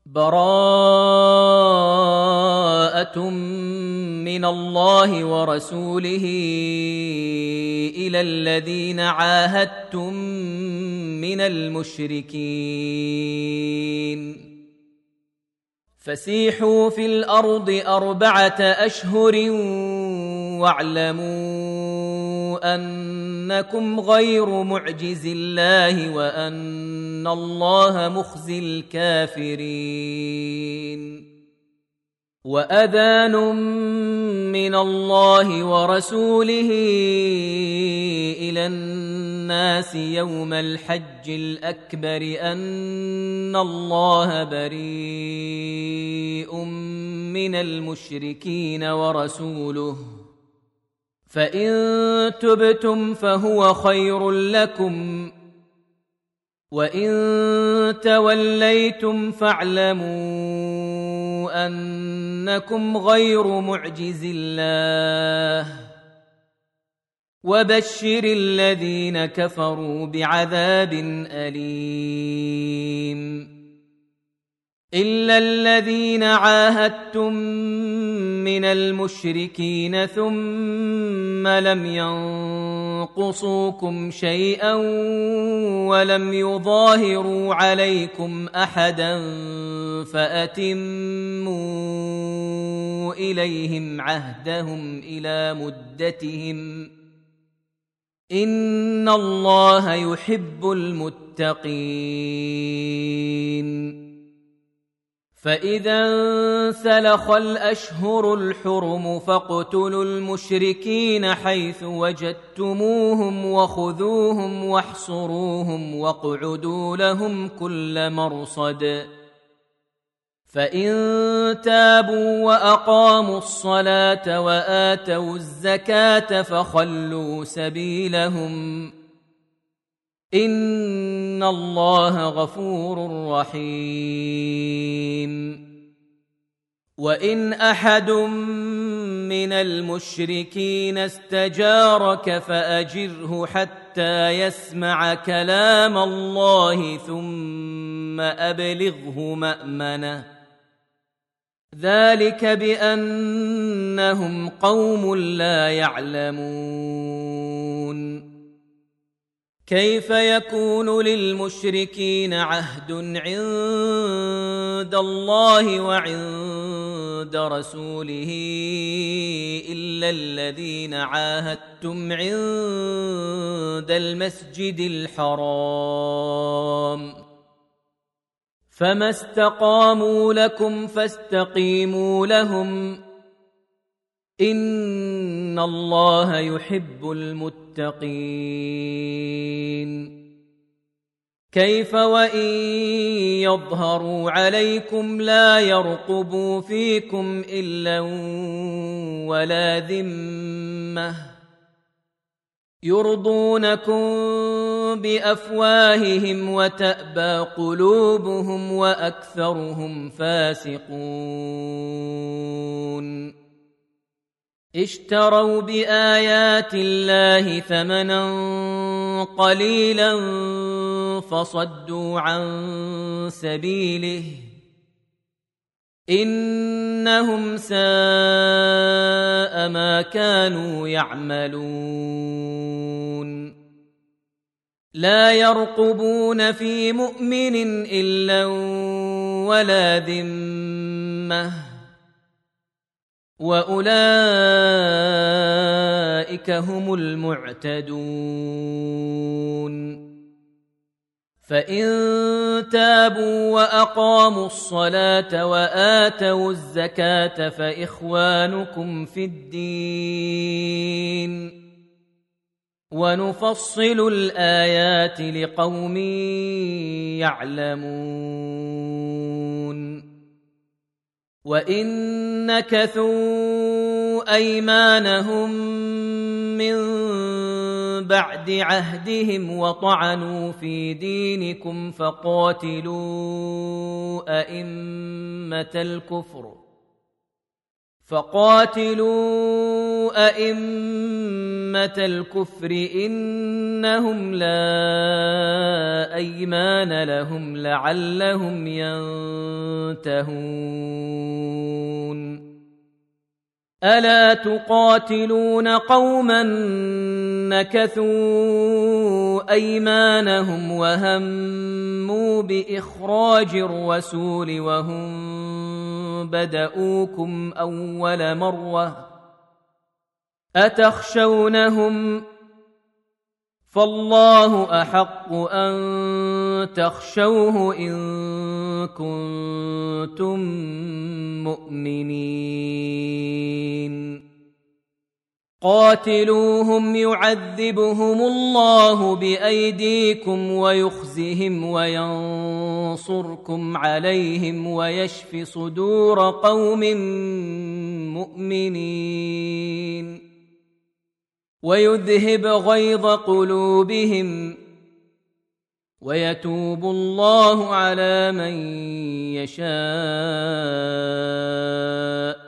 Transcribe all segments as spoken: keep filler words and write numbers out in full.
براءة من الله ورسوله إلى الذين عاهدتم من المشركين فسيحوا في الأرض أربعة أشهر واعلموا أنكم غير معجز الله وأن الله مخزي الكافرين وأذان من الله ورسوله إلى الناس يوم الحج الأكبر أن الله بريء من المشركين ورسوله فإن تبتم فهو خير لكم وإن توليتم فاعلموا أنكم غير معجز الله وبشر الذين كفروا بعذاب أليم إلا الذين عاهدتم من المشركين ثم لم ينقصوكم شيئا ولم يظاهروا عليكم أحدا فأتموا إليهم عهدهم إلى مدتهم إن الله يحب المتقين فإذا انسلخ الأشهر الحرم فاقتلوا المشركين حيث وجدتموهم وخذوهم واحصروهم واقعدوا لهم كل مرصد فإن تابوا وأقاموا الصلاة وآتوا الزكاة فخلوا سبيلهم إن الله غفور رحيم وإن أحد من المشركين استجارك فأجره حتى يسمع كلام الله ثم أبلغه مأمنه ذلك بأنهم قوم لا يعلمون كيف يكون للمشركين عهد عند الله وعند رسوله إلا الذين عاهدتم عند المسجد الحرام فما استقاموا لكم فاستقيموا لهم إن الله يحب المتقين كيف وإن يظهروا عليكم لا يرقبوا فيكم إلا ولا ذمة يرضونكم بأفواههم وتأبى قلوبهم وأكثرهم فاسقون اشتروا بآيات الله ثمنا قليلا فصدوا عن سبيله إنهم ساء ما كانوا يعملون لا يرقبون في مؤمن إلا ولا ذمة وأولئك هم المعتدون فإن تابوا وأقاموا الصلاة وآتوا الزكاة فإخوانكم في الدين ونفصل الآيات لقوم يعلمون وإن نكثوا أيمانهم من بعد عهدهم وطعنوا في دينكم فقاتلوا أئمة الكفر فقاتلوا أئمة الكفر إنهم لا أيمان لهم لعلهم ينصرون ينتهون ألا تقاتلون قوما نكثوا أيمانهم وهموا بإخراج الرسول وهم بدؤوكم أول مرة أتخشونهم فالله أحق أن تخشوه إن كنتم مؤمنين قاتلوهم يعذبهم الله بأيديكم ويخزهم وينصركم عليهم ويشف صدور قوم مؤمنين ويذهب غيظ قلوبهم ويتوب الله على من يشاء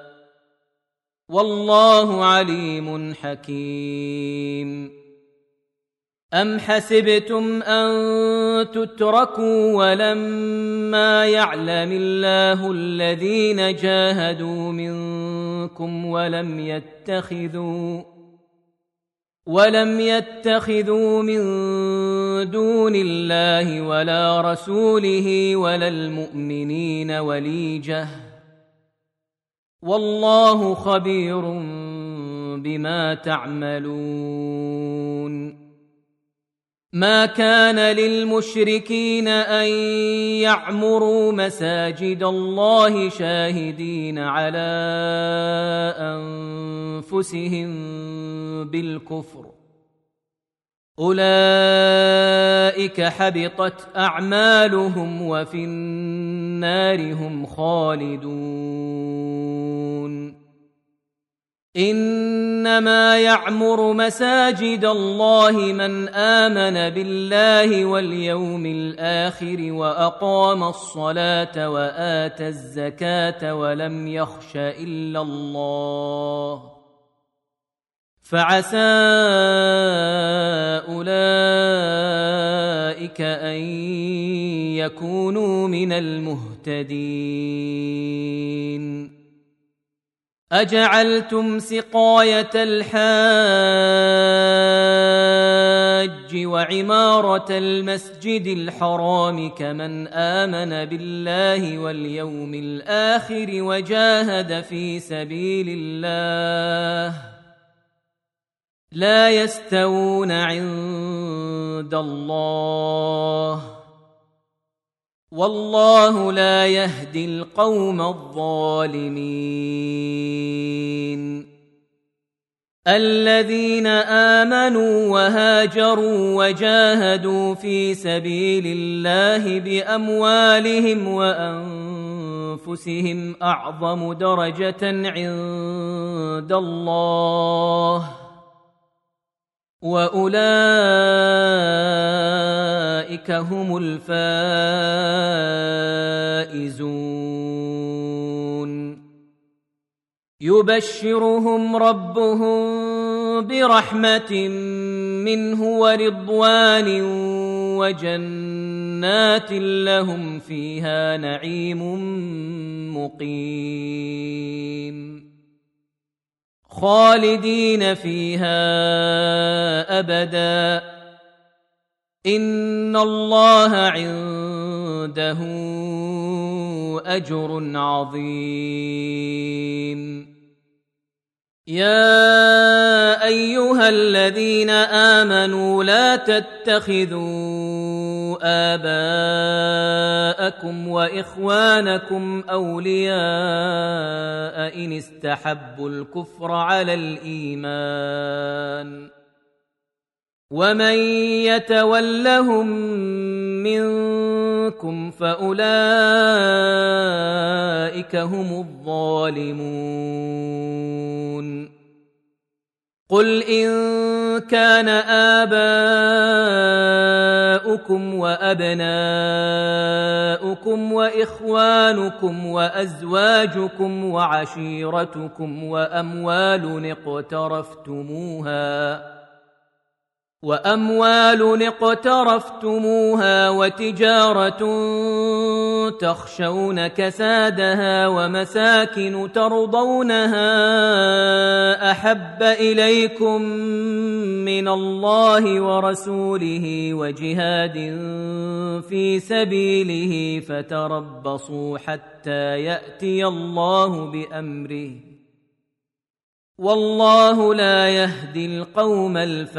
والله عليم حكيم أم حسبتم أن تتركوا ولما يعلم الله الذين جاهدوا منكم ولم يتخذوا ولم يتخذوا من دون الله ولا رسوله ولا المؤمنين وليجة والله خبير بما تعملون ما كان للمشركين أن يعمروا مساجد الله شاهدين على أنفسهم بالكفر أولئك حبطت أعمالهم وفي النار هم خالدون إنما يعمر مساجد الله من آمن بالله واليوم الآخر وأقام الصلاة وآتى الزكاة ولم يخش إلا الله فعسى أولئك أن يكونوا من المهتدين أجعلتم سقاية الحاج وعمارة المسجد الحرام كمن آمن بالله واليوم الآخر وجاهد في سبيل الله لا يستوون عند الله والله لا يهدي القوم الظالمين الذين آمنوا وهاجروا وجاهدوا في سبيل الله بأموالهم وأنفسهم أعظم درجة عند الله وأولئك هم الفائزون يبشرهم ربهم برحمة منه ورضوان وجنات لهم فيها نعيم مقيم خالدين فيها أبدا إن الله عنده أجر عظيم يا أيها الذين آمنوا لا تتخذوا آباءكم وإخوانكم أولياء إن استحبوا الكفر على الإيمان ومن يتولهم منكم فأولئك هم الظالمون قل إن كان آباؤكم وأبناؤكم وإخوانكم وأزواجكم وعشيرتكم وأموال اقترفتموها وأموال اقترفتموها وتجارة تخشون كسادها ومساكن ترضونها أحب إليكم من الله ورسوله وجهاد في سبيله فتربصوا حتى يأتي الله بأمره والله لا يهدي القوم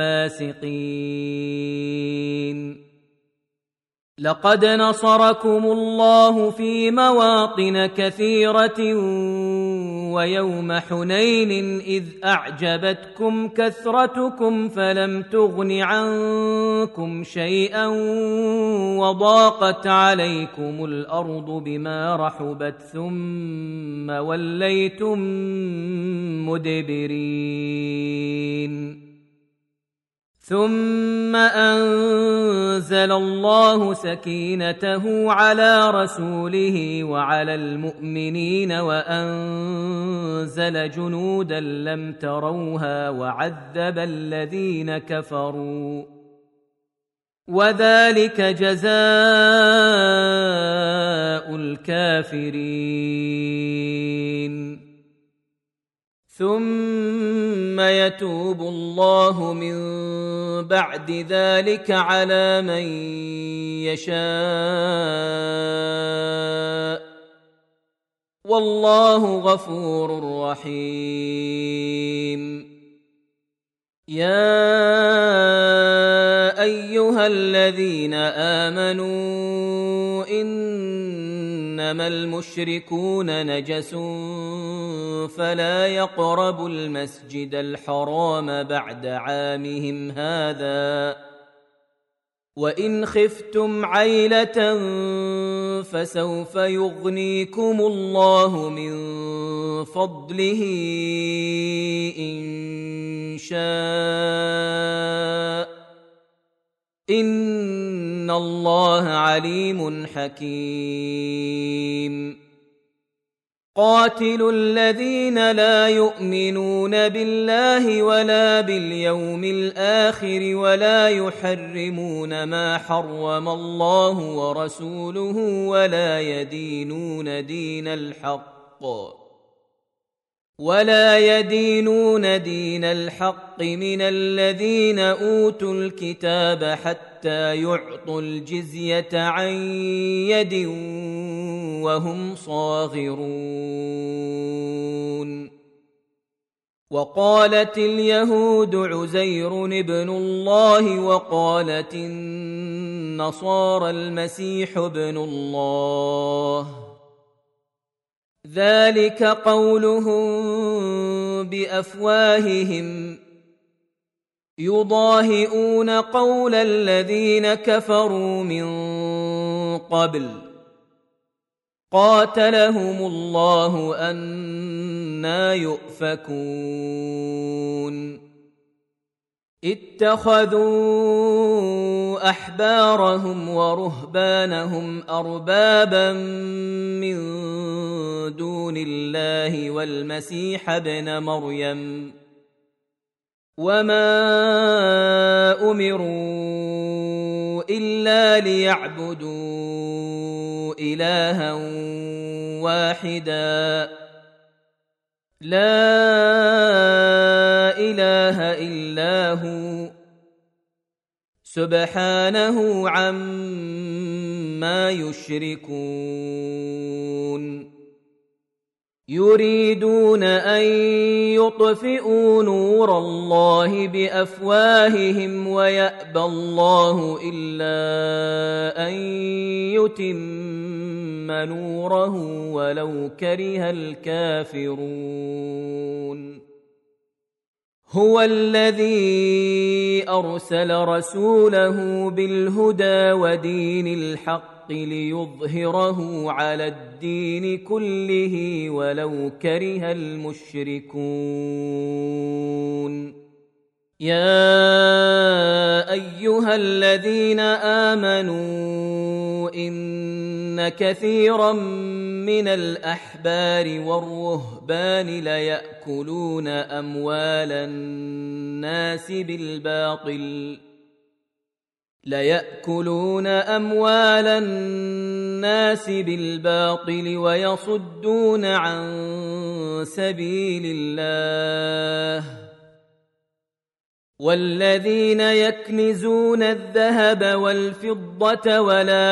الفاسقين. لقد نصركم الله في مواطن كثيرة ويوم حنين إذ أعجبتكم كثرتكم فلم تغن عنكم شيئا وضاقت عليكم الأرض بما رحبت ثم وليتم مدبرين. ثم أنزل الله سكينته على رسوله وعلى المؤمنين وأنزل جنودا لم تروها وعذب الذين كفروا وذلك جزاء الكافرين. ثم يتوب الله من بعد ذلك على من يشاء والله غفور رحيم. يا أيها الذين آمنوا إنما المشركون نجس فلا يقربوا المسجد الحرام بعد عامهم هذا وإن خفتم عيلة فسوف يغنيكم الله من فضله إن شاء إن الله عليم حكيم. قاتلوا الذين لا يؤمنون بالله ولا باليوم الآخر ولا يحرمون ما حرم الله ورسوله ولا يدينون دين الحق ولا يدينون دين الحق من الذين أوتوا الكتاب حتى يعطوا الجزية عن يد وهم صاغرون. وقالت اليهود عزير ابن الله وقالت النصارى المسيح ابن الله ذلك قولهم بأفواههم يضاهئون قول الذين كفروا من قبل قاتلهم الله أنى يؤفكون. اتخذوا أحبارهم ورهبانهم أربابا من دون الله والمسيح ابن مريم وما أمروا إلا ليعبدوا إلها واحدا لا إله إلا هو سبحانه عما يشركون. يريدون أن يطفئوا نور الله بأفواههم ويأبى الله إلا أن يتم نوره ولو كره الكافرون. هو الذي أرسل رسوله بالهدى ودين الحق ليظهره على الدين كله ولو كره المشركون. يا أيها الذين آمنوا إن كثيرا من الأحبار والرهبان ليأكلون أموال الناس بالباطل ليأكلون أموال الناس بالباطل ويصدون عن سبيل الله والذين يكنزون الذهب والفضة ولا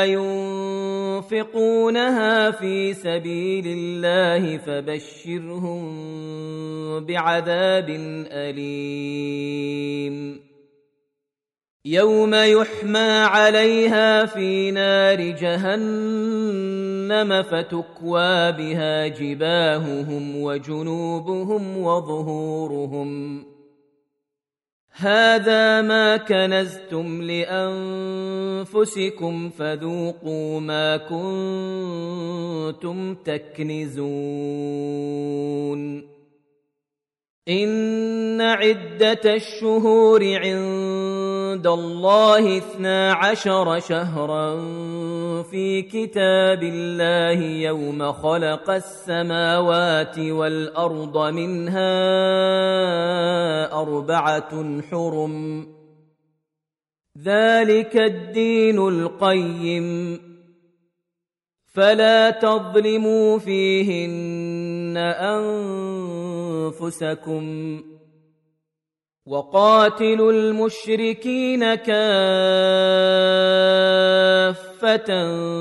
ينفقونها في سبيل الله فبشرهم بعذاب أليم يوم يحمى عليها في نار جهنم فتكوى بها جباههم وجنوبهم وظهورهم هذا ما كنزتم لأنفسكم فذوقوا ما كنتم تكنزون إن عدة الشهور عند الله اثنا عشر شهرا في كتاب الله يوم خلق السماوات والأرض منها أربعة حرم ذلك الدين القيم فلا تظلموا فيهن أنفسكم وقاتلوا المشركين كافة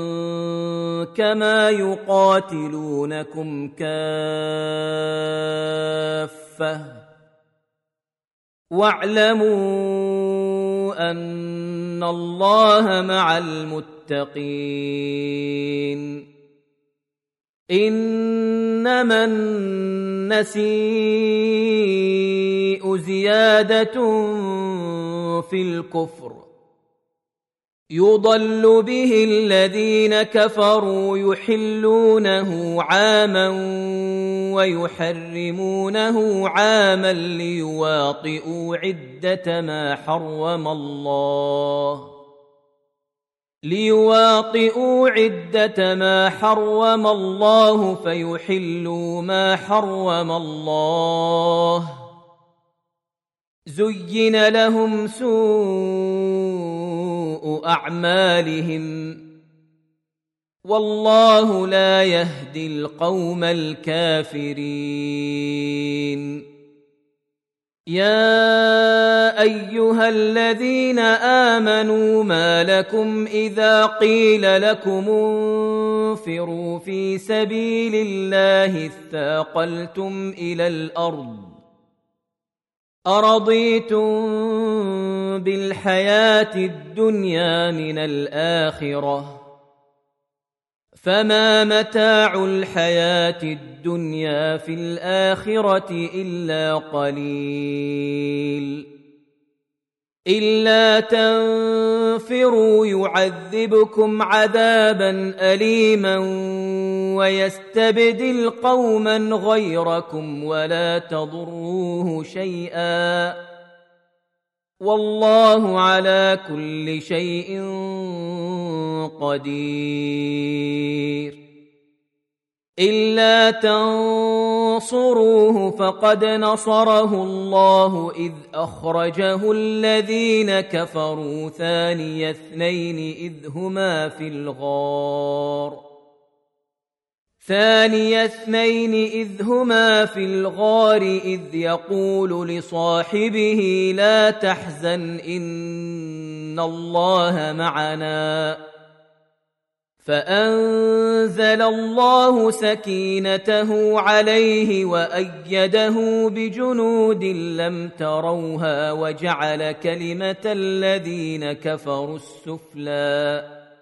كما يقاتلونكم كافة واعلموا أن الله مع المتقين إنما النسيء زيادة في الكفر يضل به الذين كفروا يحلونه عاما ويحرمونه عاما ليواطئوا عدة ما حرم الله ليواطئوا عدة ما حرم الله فيحلوا ما حرم الله زين لهم سوء أعمالهم والله لا يهدي القوم الكافرين يا أيها الذين آمنوا ما لكم إذا قيل لكم انفروا في سبيل الله اثاقلتم إلى الأرض أرضيتم بالحياة الدنيا من الآخرة فما متاع الحياة الدنيا في الآخرة إلا قليل إلا تنفروا يعذبكم عذابا أليما ويستبدل قوما غيركم ولا تضروه شيئا والله على كل شيء قدير إلا تنصروه فقد نصره الله إذ أخرجه الذين كفروا ثاني اثنين إذ هما في الغار ثاني اثنين إذ هما في الغار إذ يقول لصاحبه لا تحزن إن الله معنا فأنزل الله سكينته عليه وأيده بجنود لم تروها وجعل كلمة الذين كفروا السفلى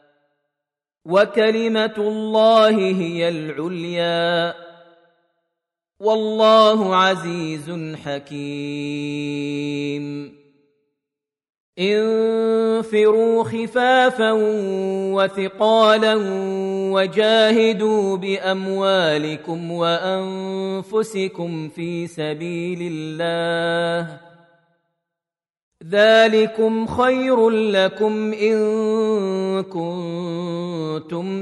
وكلمة الله هي العليا والله عزيز حكيم انفروا خفافا وثقالا وجاهدوا بأموالكم وأنفسكم في سبيل الله ذلكم خير لكم إن كنتم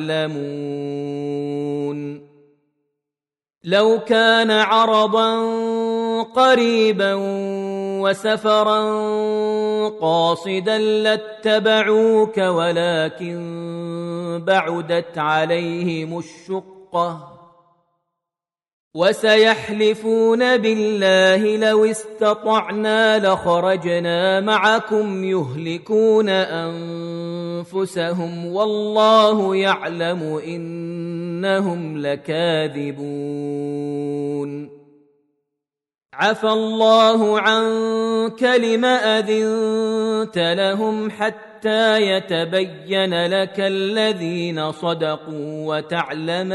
تعلمون لو كان عرضا قريبا وسفرا قاصدا لاتبعوك ولكن بعدت عليهم الشقة وسيحلفون بالله لو استطعنا لخرجنا معكم يهلكون أنفسهم والله يعلم إنهم لكاذبون عفى الله عنك لم أذنت لهم حتى يتبين لك الذين صدقوا وتعلم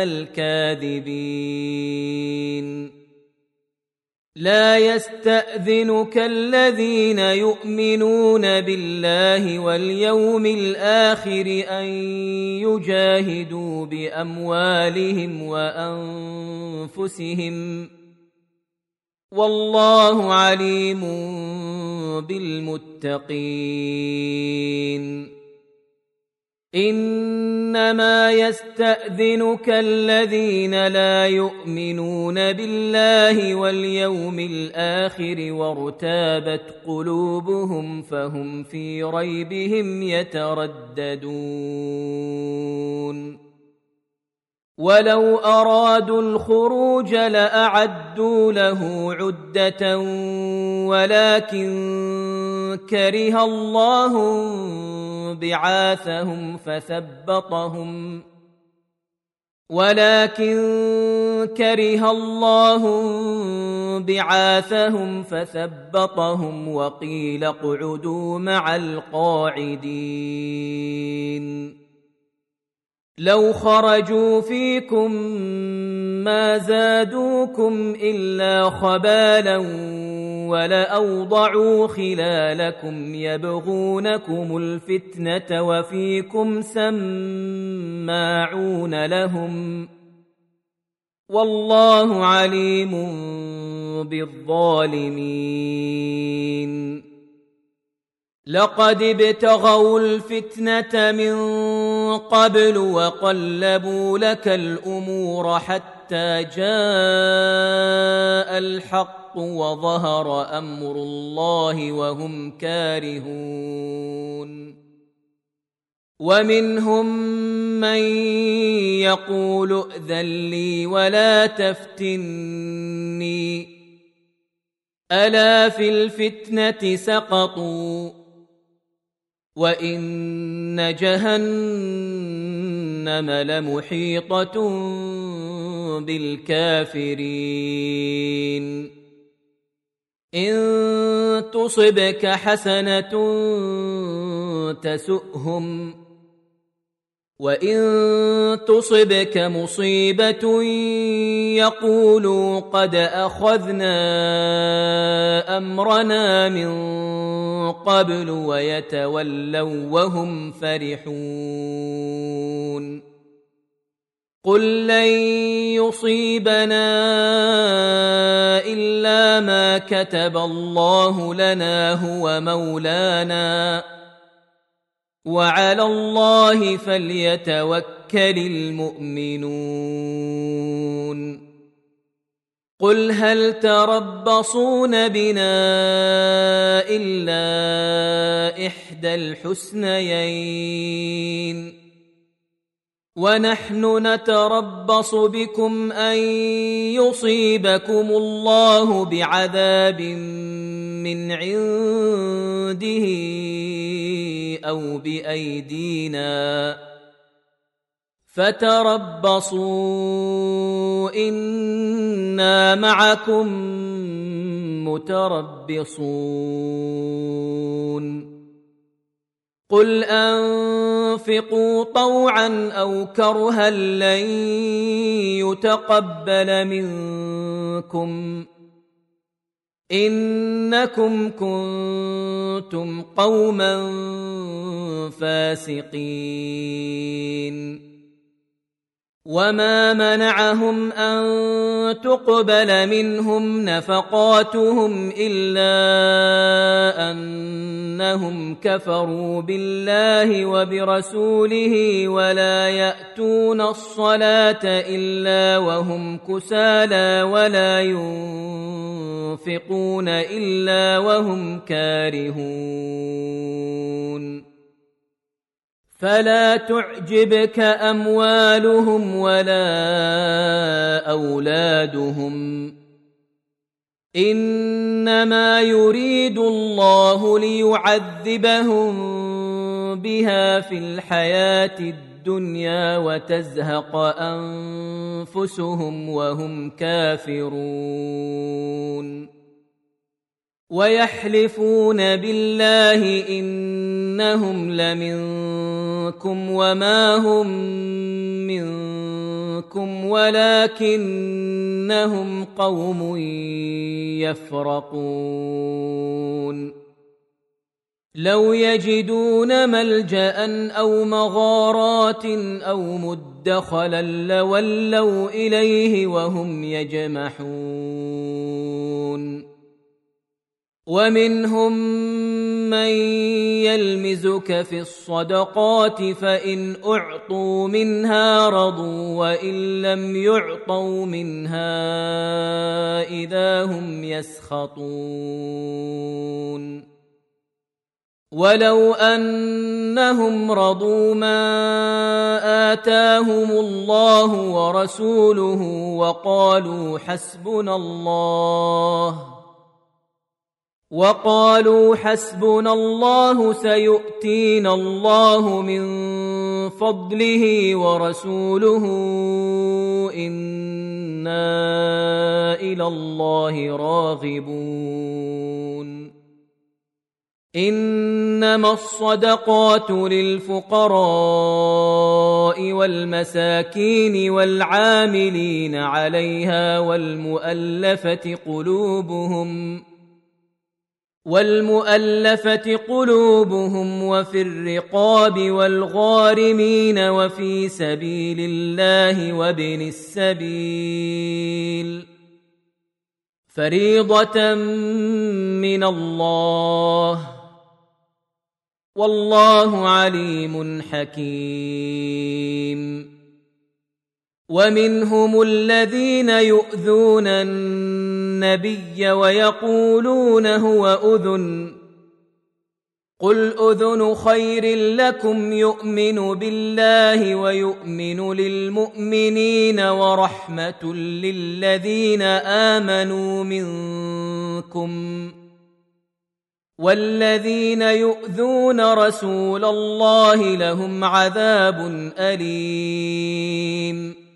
الكاذبين لا يستأذنك الذين يؤمنون بالله واليوم الآخر أن يجاهدوا بأموالهم وأنفسهم والله عليم بالمتقين إنما يستأذنك الذين لا يؤمنون بالله واليوم الآخر وارتابت قلوبهم فهم في ريبهم يترددون ولو أرادوا الخروج لأعدوا له عدة ولكن كره الله بعاثهم فثبطهم ولكن كره الله بعاثهم فثبطهم وقيل اقعدوا مع القاعدين لو خرجوا فيكم ما زادوكم إلا خبالا ولأوضعوا خلالكم يبغونكم الفتنة وفيكم سماعون لهم والله عليم بالظالمين لقد ابتغوا الفتنة من قبل وقلبوا لك الأمور حتى جاء الحق وظهر أمر الله وهم كارهون ومنهم من يقول ائذن لي ولا تفتني ألا في الفتنة سقطوا وإن جهنم لمحيطة بالكافرين إن تصبك حسنة تسؤهم وإن تصبك مصيبة يقولوا قد أخذنا أمرنا من قبل ويتولوا وهم فرحون قل لن يصيبنا إلا ما كتب الله لنا هو مولانا وعلى الله فليتوكل المؤمنون قل هل تربصون بنا إلا إحدى الحسنيين ونحن نتربص بكم أن يصيبكم الله بعذاب من عنده أو بأيدينا فتربصوا إنا معكم متربصون قل أنفقوا طوعا أو كرها لن يتقبل منكم إنكم كنتم قوما فاسقين وما منعهم أن تقبل منهم نفقاتهم إلا أنهم كفروا بالله وبرسوله ولا يأتون الصلاة إلا وهم كسالى ولا ينفقون إلا وهم كارهون فلا تعجبك أموالهم ولا أولادهم إنما يريد الله ليعذبهم بها في الحياة الدنيا وتزهق أنفسهم وهم كافرون ويحلفون بالله إنهم لمنكم وما هم منكم ولكنهم قوم يفرقون لو يجدون ملجأ أو مغارات أو مدخلا لولوا إليه وهم يجمحون ومنهم من يلمزك في الصدقات فإن أعطوا منها رضوا وإن لم يعطوا منها إذا هم يسخطون ولو أنهم رضوا ما آتاهم الله ورسوله وقالوا حسبنا الله وقالوا حسبنا الله سيؤتينا الله من فضله ورسوله إنا إلى الله راغبون إنما الصدقات للفقراء والمساكين والعاملين عليها والمؤلفة قلوبهم والمؤلفة قلوبهم وفي الرقاب والغارمين وفي سبيل الله وابن السبيل فريضة من الله والله عليم حكيم ومنهم الذين يؤذون النبي ويقولون هو أذن قل أذن خير لكم يؤمن بالله ويؤمن للمؤمنين ورحمة للذين آمنوا منكم والذين يؤذون رسول الله لهم عذاب أليم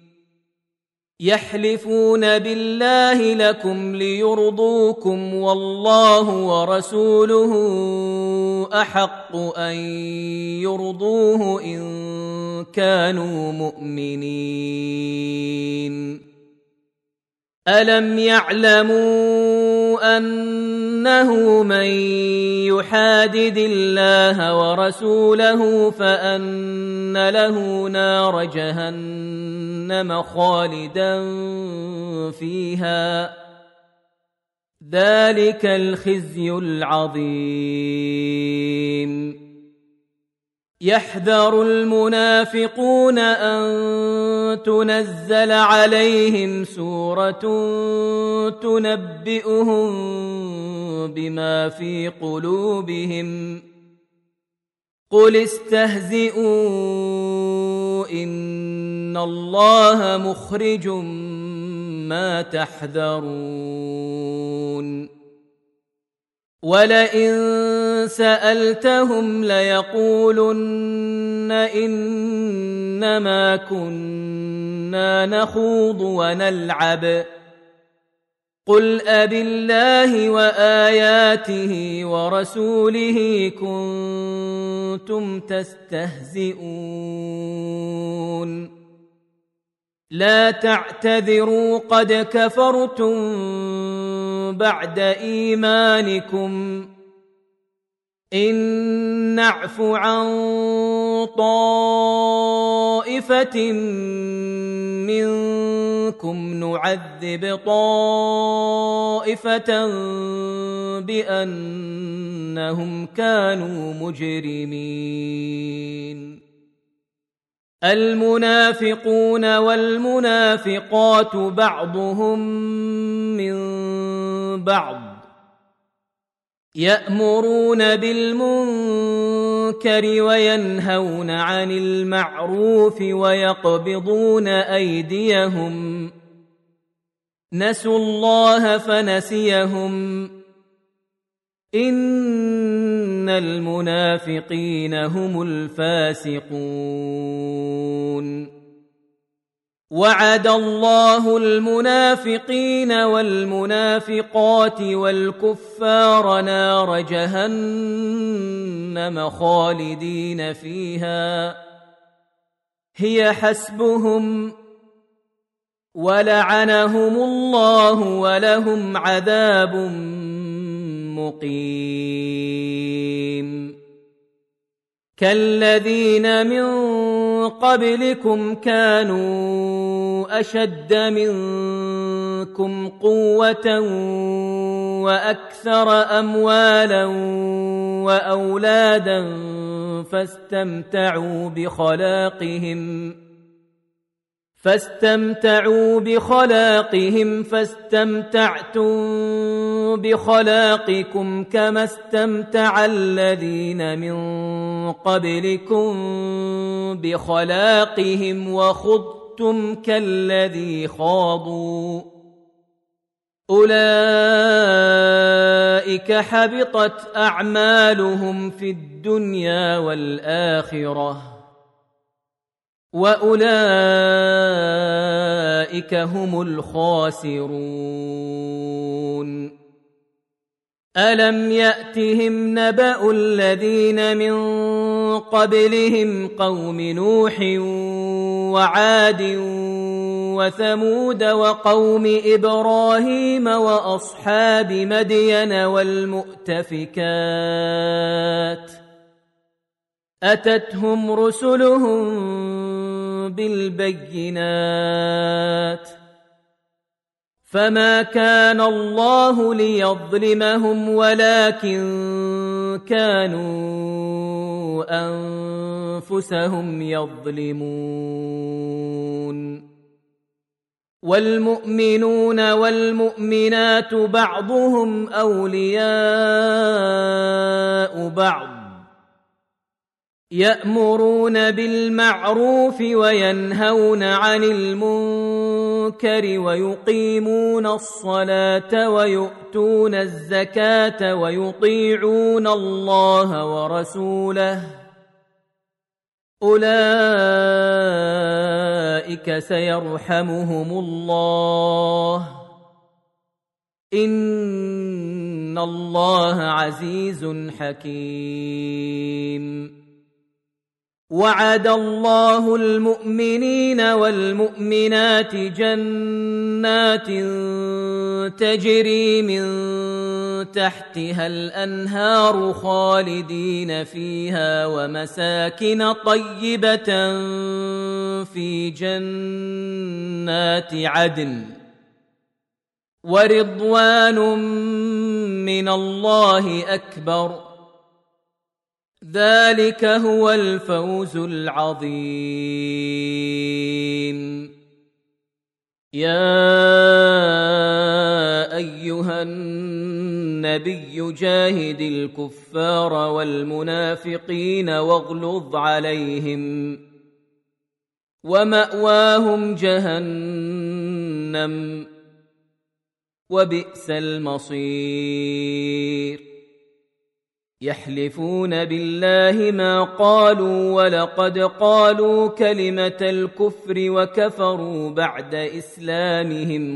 يحلفون بالله لكم ليرضوكم والله ورسوله أحق أن يرضوه إن كانوا مؤمنين ألم يعلموا أنه من يحادد الله ورسوله فأن له نار جهنم خالدا فيها ذلك الخزي العظيم يحذر المنافقون أن تنزل عليهم سورة تنبئهم بما في قلوبهم قل استهزئوا إن الله مخرج ما تحذرون ولئن سألتهم ليقولن إنما كنا نخوض ونلعب قل أبالله وآياته ورسوله كنتم تستهزئون لا تعتذروا قد كفرتم بعد إيمانكم إن نعف عن طائفة منكم نعذب طائفة بأنهم كانوا مجرمين. المنافقون والمنافقات بعضهم من بعض يأمرون بالمنكر وينهون عن المعروف ويقبضون أيديهم نسوا الله فنسيهم إن المنافقين هم الفاسقون. وعد الله المنافقين والمنافقات والكفار نار جهنم خالدين فيها هي حسبهم ولعنهم الله ولهم عذاب مقيم. كالذين من قبلكم كانوا أشد منكم قوة وأكثر أموالا وأولادا فاستمتعوا بخلاقهم فاستمتعوا بخلاقهم فاستمتعتم بخلاقكم كما استمتع الذين من قبلكم بخلاقهم وخضتم كالذي خاضوا أولئك حبطت أعمالهم في الدنيا والآخرة وأولئك هم الخاسرون. ألم يأتهم نبأ الذين من قبلهم قوم نوح وعاد وثمود وقوم إبراهيم وأصحاب مدين والمؤتفكات أتتهم رسلهم بالبينات فما كان الله ليظلمهم ولكن كانوا أنفسهم يظلمون. والمؤمنون والمؤمنات بعضهم أولياء بعض يأمرون بالمعروف وينهون عن المنكر ويقيمون الصلاة ويؤتون الزكاة ويطيعون الله ورسوله أولئك سيرحمهم الله إن الله عزيز حكيم. وعد الله المؤمنين والمؤمنات جنات تجري من تحتها الأنهار خالدين فيها ومساكن طيبة في جنات عدن ورضوان من الله أكبر ذلك هو الفوز العظيم. يا أيها النبي جاهد الكفار والمنافقين واغلظ عليهم ومأواهم جهنم وبئس المصير. يحلفون بالله ما قالوا ولقد قالوا كلمة الكفر وكفروا بعد إسلامهم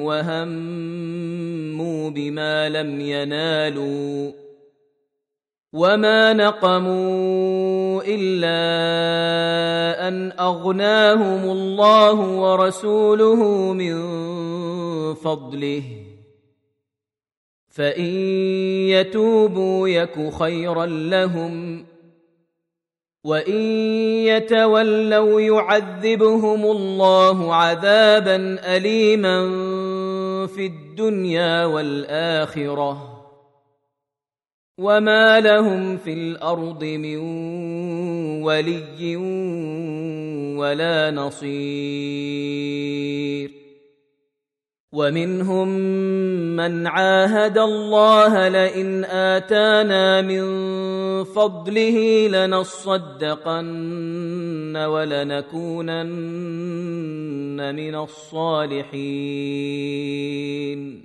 وهموا بما لم ينالوا وما نقموا إلا أن أغناهم الله ورسوله من فضله فإن يتوبوا يك خيرا لهم وإن يتولوا يعذبهم الله عذابا أليما في الدنيا والآخرة وما لهم في الأرض من ولي ولا نصير. ومنهم من عاهد الله لئن آتانا من فضله لنصدقن ولنكونن من الصالحين.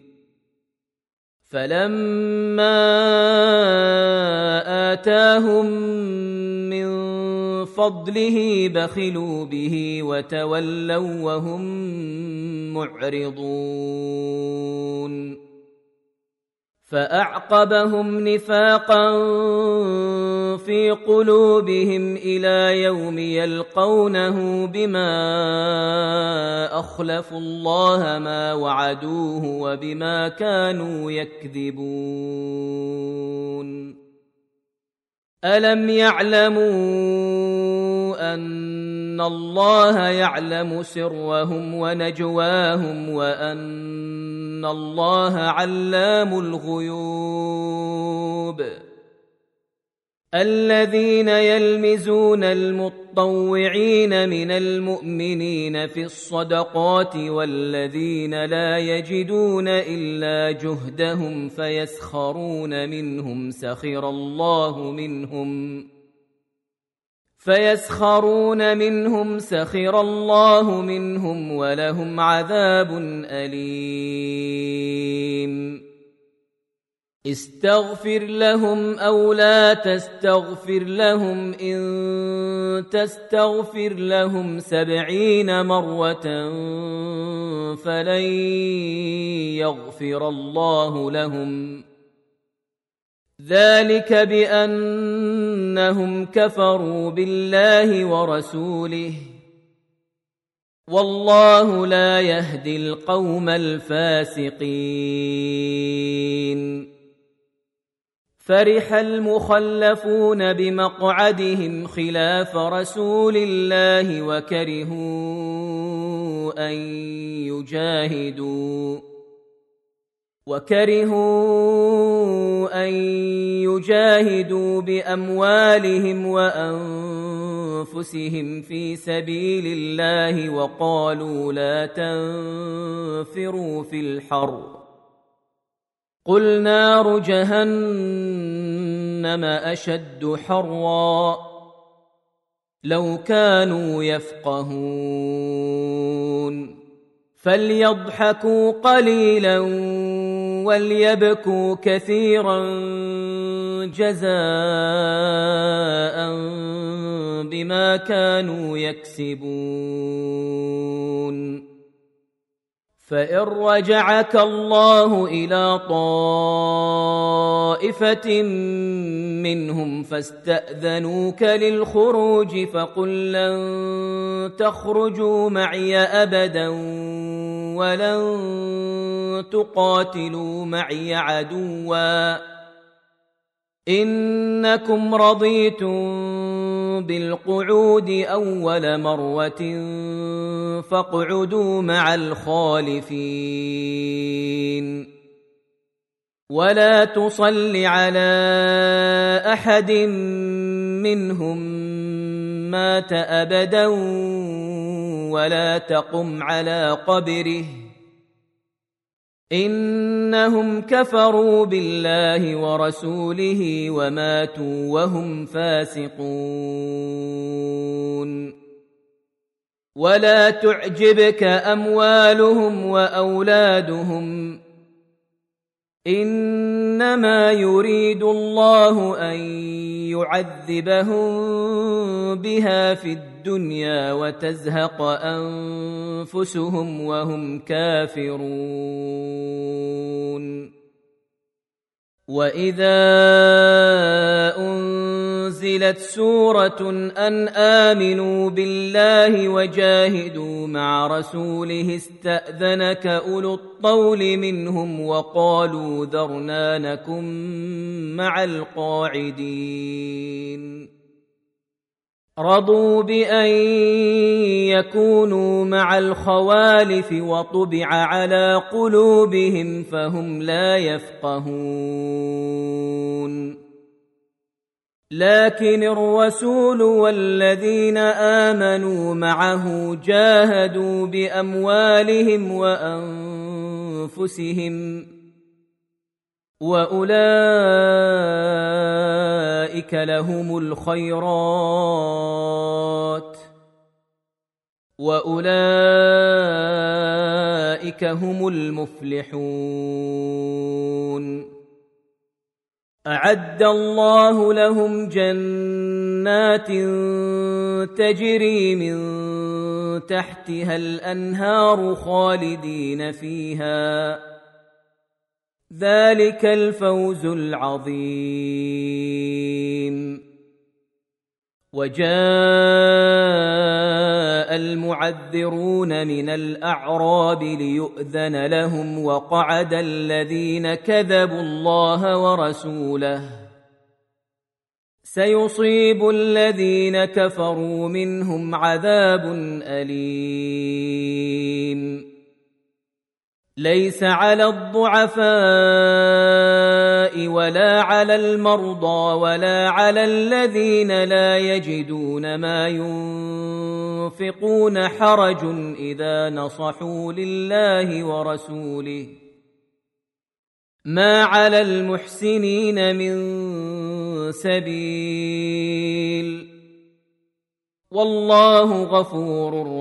فلما آتاهم من فضله بخلوا به وتولوا وهم معرضون. فأعقبهم نفاقا في قلوبهم إلى يوم يلقونه بما أخلفوا الله ما وعدوه وبما كانوا يكذبون. ألم يعلموا أن الله يعلم سرهم ونجواهم وأن الله علام الغيوب؟ الذين يلمزون المطوعين من المؤمنين في الصدقات والذين لا يجدون إلا جهدهم فيسخرون منهم سخر الله منهم فيسخرون منهم سخر الله منهم ولهم عذاب أليم. استغفر لهم أو لا تستغفر لهم إن تستغفر لهم سبعين مرة فلن يغفر الله لهم ذلك بأنهم كفروا بالله ورسوله والله لا يهدي القوم الفاسقين. فرح المخلفون بمقعدهم خلاف رسول الله وكرهوا أن يجاهدوا وكرهوا أن يجاهدوا بأموالهم وأنفسهم في سبيل الله وقالوا لا تنفروا في الحر قل نار جهنم أشد حرا لو كانوا يفقهون. فليضحكوا قليلا وليبكوا كثيرا جزاء بما كانوا يكسبون. فإن رجعك الله إلى طائفة منهم فاستأذنوك للخروج فقل لن تخرجوا معي أبدا ولن تقاتلوا معي عدوا إنكم رضيتم بالقعود أول مرة فاقعدوا مع الخالفين. ولا تصل على أحد منهم مات أبدا ولا تقم على قبره إنهم كفروا بالله ورسوله وماتوا وهم فاسقون. ولا تعجبك أموالهم وأولادهم إنما يريد الله أن يعذبهم بها في الدنيا وتزهق أنفسهم وهم كافرون. وإذا أنزل نزلت سورة أن آمنوا بالله وجاهدوا مع رسوله استأذنك أولو الطول منهم وقالوا ذرنا نكن مع القاعدين رضوا بأن يكونوا مع الخوالف وطبع على قلوبهم فهم لا يفقهون لكن الرسول والذين آمنوا معه جاهدوا بأموالهم وأنفسهم وأولئك لهم الخيرات وأولئك هم المفلحون أعد الله لهم جنات تجري من تحتها الأنهار خالدين فيها ذلك الفوز العظيم وجاء المعذرون من الأعراب ليؤذن لهم وقعد الذين كذبوا الله ورسوله سيصيب الذين كفروا منهم عذاب أليم ليس على الضعفاء ولا على المرضى ولا على الذين لا يجدون ما ينفقون حرج إذا نصحوا لله ورسوله ما على المحسنين من سبيل والله غفور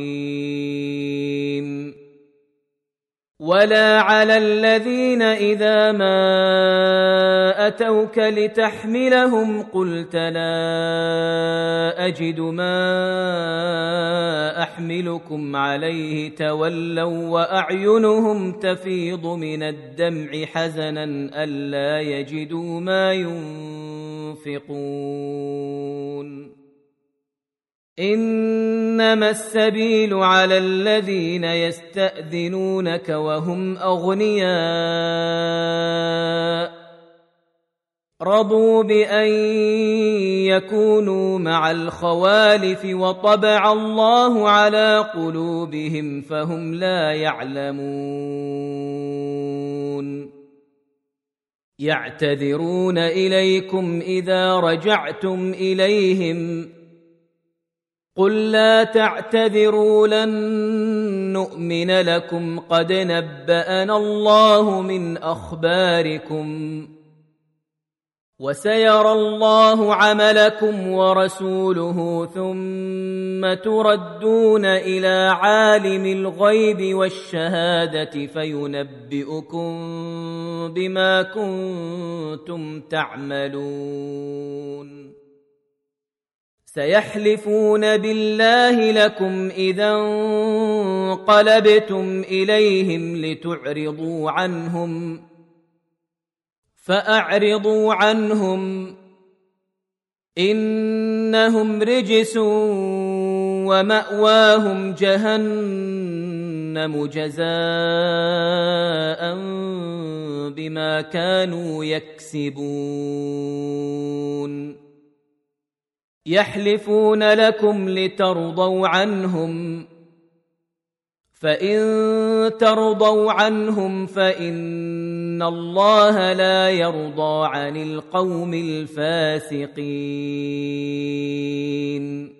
رحيم ولا على الذين إذا ما أتوك لتحملهم قلت لا أجد ما أحملكم عليه تولوا وأعينهم تفيض من الدمع حزنا ألا يجدوا ما ينفقون إنما السبيل على الذين يستأذنونك وهم أغنياء رضوا بأن يكونوا مع الخوالف وطبع الله على قلوبهم فهم لا يعلمون يعتذرون إليكم إذا رجعتم إليهم قل لا تعتذروا لن نؤمن لكم قد نبأنا الله من أخباركم وسيرى الله عملكم ورسوله ثم تردون إلى عالم الغيب والشهادة فينبئكم بما كنتم تعملون سيحلفون بالله لكم إذا انقلبتم إليهم لتعرضوا عنهم فأعرضوا عنهم إنهم رجس ومأواهم جهنم جزاء بما كانوا يكسبون يحلفون لكم لترضوا عنهم فإن ترضوا عنهم فإن الله لا يرضى عن القوم الفاسقين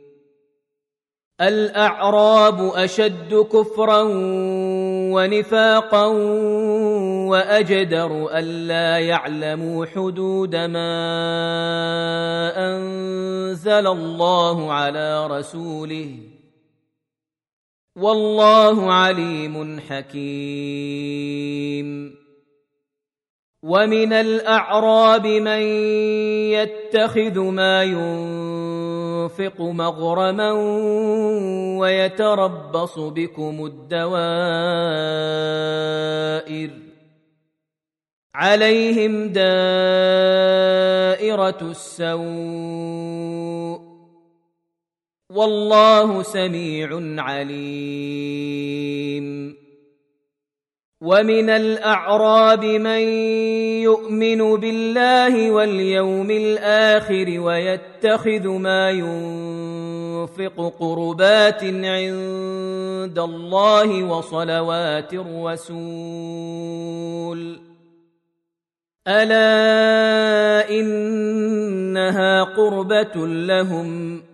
الأعراب أشد كفرا ونفاقا وأجدر ألا يعلموا حدود ما أنزل الله على رسوله والله عليم حكيم ومن الأعراب من يتخذ ما ينفق مغرما ويتربص بكم الدوائر عليهم دائرة دائرة السوء والله سميع عليم. ومن الأعراب من يؤمن بالله واليوم الآخر ويتخذ ما ينفق قربات عند الله وصلوات الرسول ألا إنها قربة لهم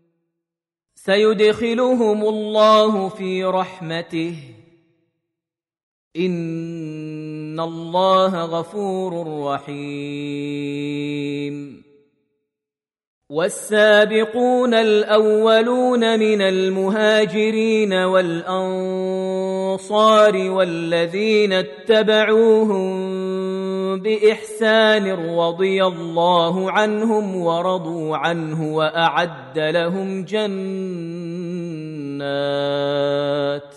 سيدخلهم الله في رحمته إن الله غفور رحيم. والسابقون الأولون من المهاجرين والأنصار والذين اتبعوهم بإحسان رضي الله عنهم ورضوا عنه وأعد لهم جنات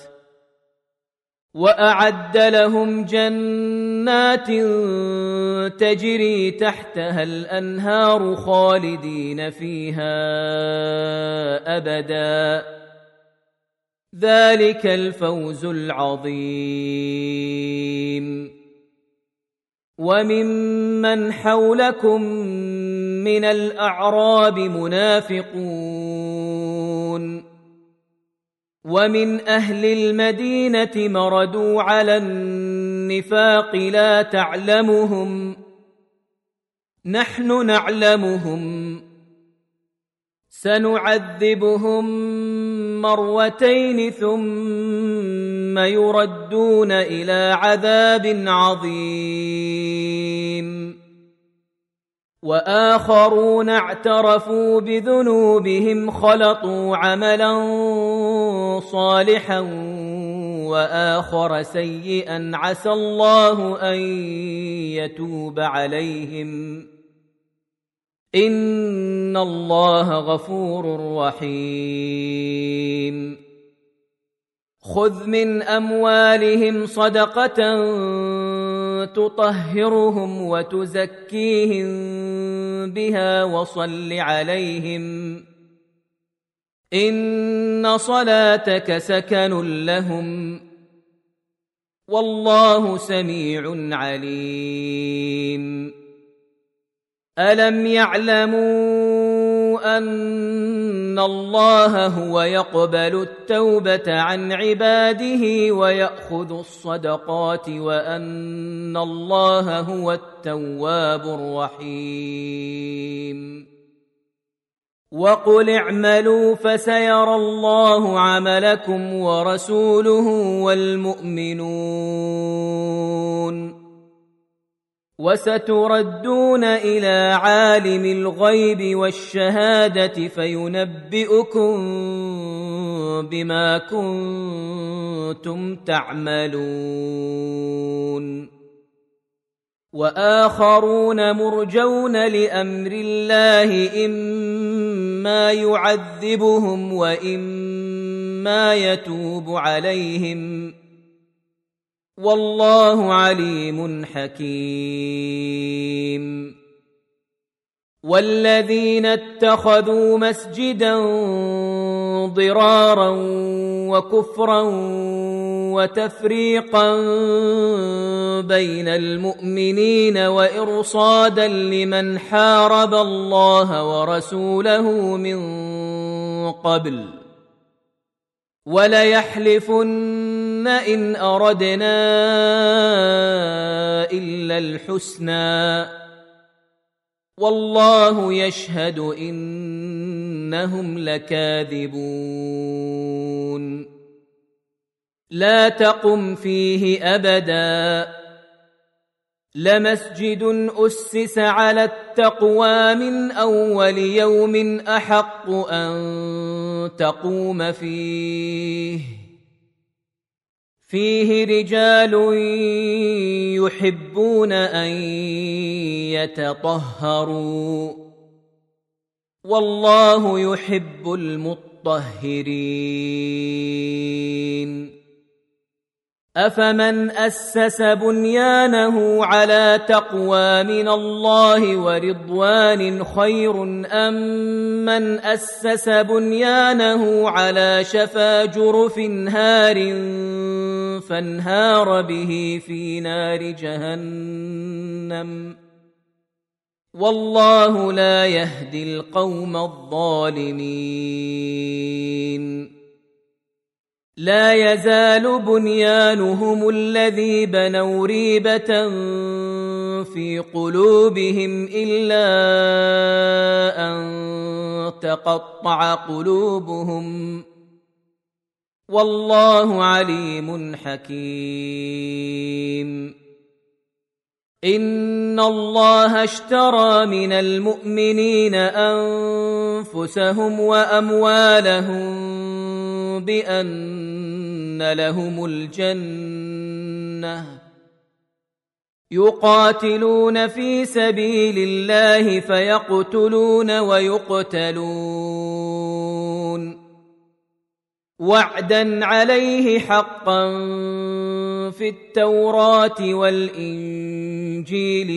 وأعد لهم جنات تجري تحتها الأنهار خالدين فيها أبدا ذلك الفوز العظيم. وممن حولكم من الأعراب منافقون ومن أهل المدينة مردوا على النفاق لا تعلمهم نحن نعلمهم سنعذبهم مرتين ثم يردون إلى عذاب عظيم. وآخرون اعترفوا بذنوبهم خلطوا عملا صالحا وآخر سيئا عسى الله أن يتوب عليهم إن الله غفور رحيم. خذ من أموالهم صدقة تطهرهم وتزكيهم بها وصل عليهم إن صلاتك سكن لهم والله سميع عليم. ألم يعلموا أن الله هو يقبل التوبة عن عباده ويأخذ الصدقات وأن الله هو التواب الرحيم. وقل اعملوا فسيرى الله عملكم ورسوله والمؤمنون وستردون إلى عالم الغيب والشهادة فينبئكم بما كنتم تعملون. وآخرون مرجون لأمر الله إما يعذبهم وإما يتوب عليهم والله عليم حكيم. والذين اتخذوا مسجدا ضرارا وكفرا وتفريقا بين المؤمنين وإرصادا لمن حارب الله ورسوله من قبل وليحلفن إن أردنا إلا الحسنى والله يشهد إنهم لكاذبون. لا تقم فيه أبدا لمسجد أسس على التقوى من أول يوم أحق أن تقوم فيه فيه رجال يحبون أن يتطهروا والله يحب المطهرين. أفمن أسس بنيانه على تقوى من الله ورضوان خير أم من أسس بنيانه على شفا جرف هار فانهار به في نار جهنم والله لا يهدي القوم الظالمين لا يزال بنيانهم الذي بنوا ريبة في قلوبهم إلا أن تقطع قلوبهم والله عليم حكيم إن الله اشترى من المؤمنين أنفسهم وأموالهم بأن لهم الجنة يقاتلون في سبيل الله فيقتلون ويقتلون وعدا عليه حقا في التوراة والإنجيل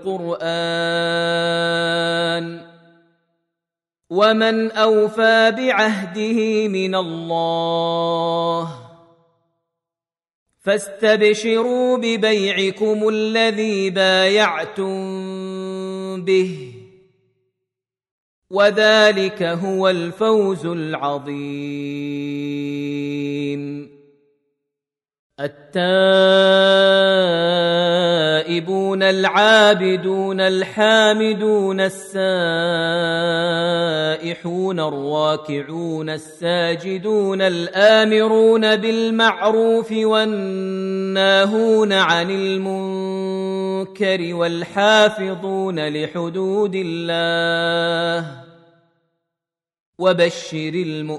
والقرآن ومن أوفى بعهده من الله فاستبشروا ببيعكم الذي بايعتم به وذلك هو الفوز العظيم التائبون العابدون الحامدون السائحون الراكعون الساجدون الآمرون بالمعروف والناهون عن المنكر والحافظون لحدود الله وبشر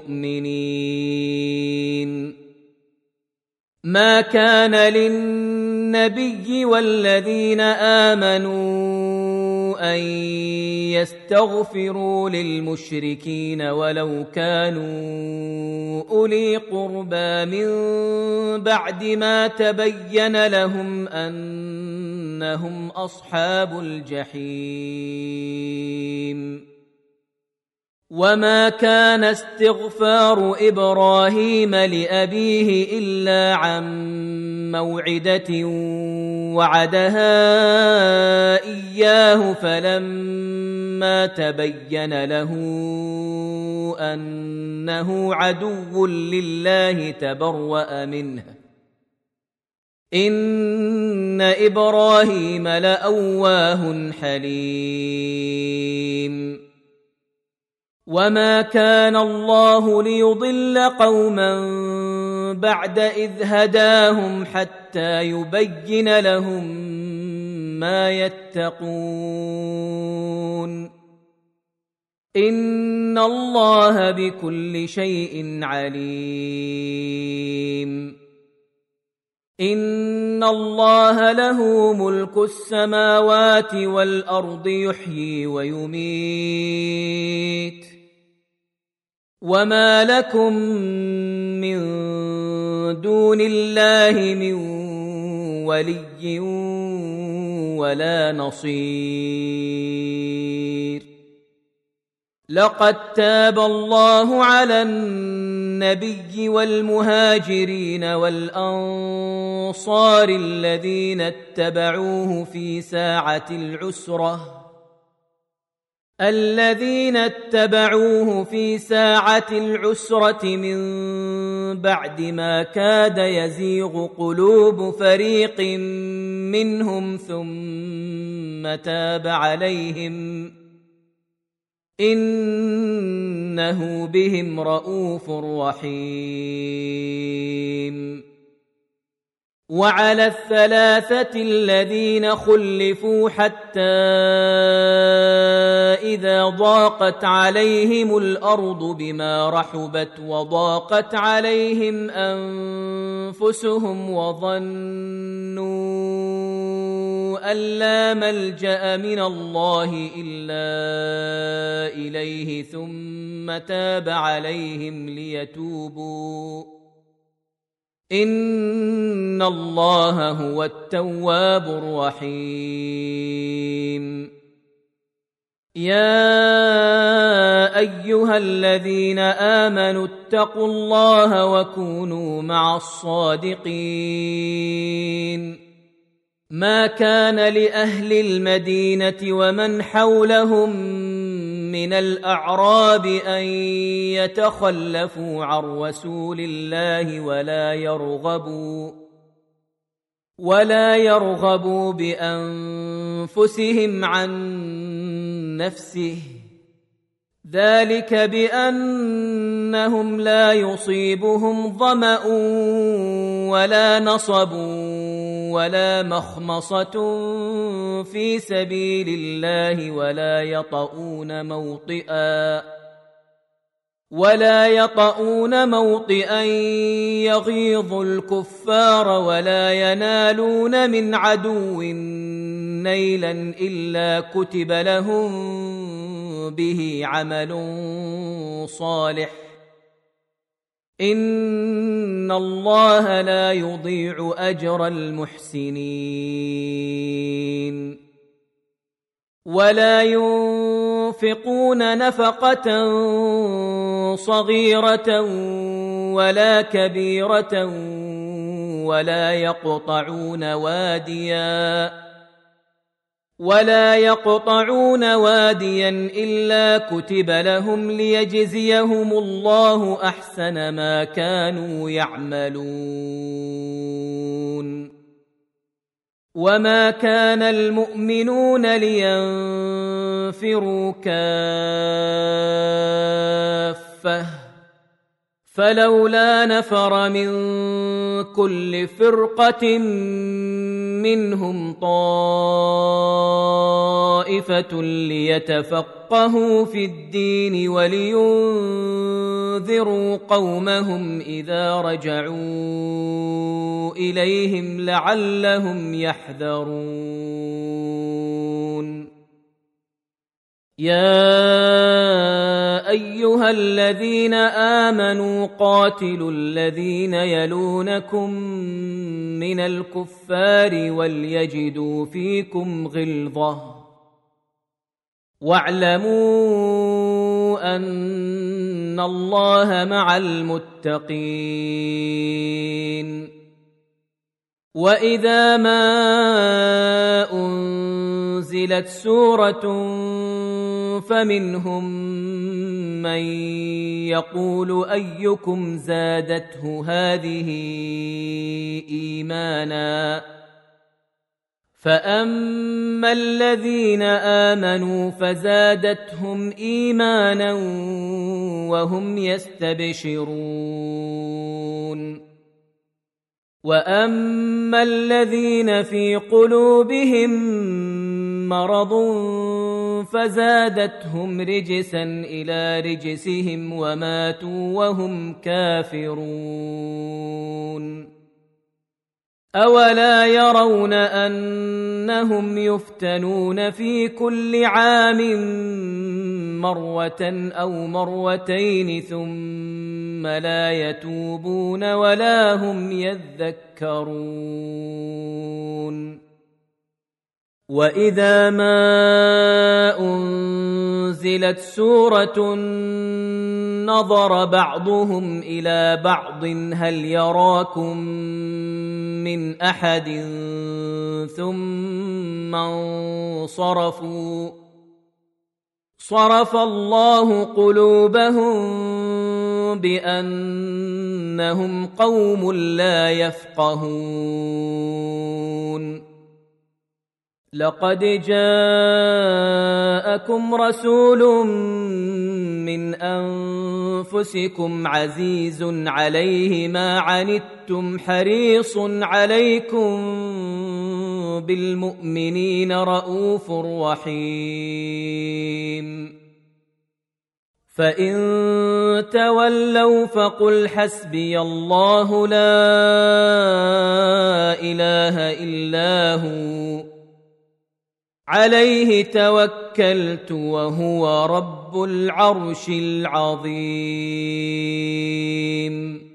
المؤمنين ما كان للنبي والذين آمنوا أن يستغفروا للمشركين ولو كانوا أولي قربى من بعد ما تبين لهم أنهم أصحاب الجحيم وما كان استغفار إبراهيم لأبيه إلا عن موعدة وعدها إياه فلما تبين له أنه عدو لله تبرأ منه إن إبراهيم لأواه حليم وما كان الله ليضل قوما بعد إذ هداهم حتى يبين لهم ما يتقون إن الله بكل شيء عليم إن الله له ملك السماوات والأرض يحيي ويميت وما لكم من دون الله من ولي ولا نصير لقد تاب الله على النبي والمهاجرين والأنصار الذين اتبعوه في ساعة العسرة الذين اتبعوه في ساعة العسرة من بعد ما كاد يزيغ قلوب فريق منهم ثم تاب عليهم إنه بهم رءوف رحيم وعلى الثلاثة الذين خلفوا حتى إذا ضاقت عليهم الأرض بما رحبت وضاقت عليهم أنفسهم وظنوا أن لا ملجأ من الله إلا إليه ثم تاب عليهم ليتوبوا إن الله هو التواب الرحيم. يا أيها الذين آمنوا اتقوا الله وكونوا مع الصادقين. ما كان لأهل المدينة ومن حولهم من الأعراب أن يتخلفوا عن رسول الله ولا يرغبوا ولا يرغبوا بأنفسهم عن نفسه، ذلك بأنهم لا يصيبهم ظمأ ولا نصب ولا مخمصة في سبيل الله ولا يطؤون موطئا ولا يطؤون موطئا يغيظ الكفار ولا ينالون من عدو نيلا إلا كتب لهم به عمل صالح، إن الله لا يضيع أجر المحسنين. ولا ينفقون نفقة صغيرة ولا كبيرة ولا يقطعون واديا ولا يقطعون واديا إلا كتب لهم ليجزيهم الله أحسن ما كانوا يعملون. وما كان المؤمنون لينفروا كافة، فلولا نفر من كل فرقة منهم طائفة ليتفقهوا في الدين ولينذروا قومهم إذا رجعوا إليهم لعلهم يحذرون. يا أيها الذين آمنوا قاتلوا الذين يلونكم من الكفار وليجدوا فيكم غلظة واعلموا أن الله مع المتقين. وإذا ما أنزلت سورة فمنهم من يقول أيكم زادته هذه إيمانا، فأما الذين آمنوا فزادتهم إيمانا وهم يستبشرون. وأما الذين في قلوبهم مرض فزادتهم رجسا إلى رجسهم وماتوا وهم كافرون. أولا يرون أنهم يفتنون في كل عام مرة أو مرتين ثم لا يتوبون ولا هم يذكرون. وإذا ما أنزلت سورة نظر بعضهم إلى بعض هل يراكم من أحد ثم انصرفوا صرف الله قلوبهم بأنهم قوم لا يفقهون. لقد جاءكم رسول من أنفسكم عزيز عليه ما عنتم حريص عليكم بالمؤمنين رؤوف رحيم. فإن تولوا فقل حسبي الله لا إله إلا هو عليه توكلت وهو رب العرش العظيم.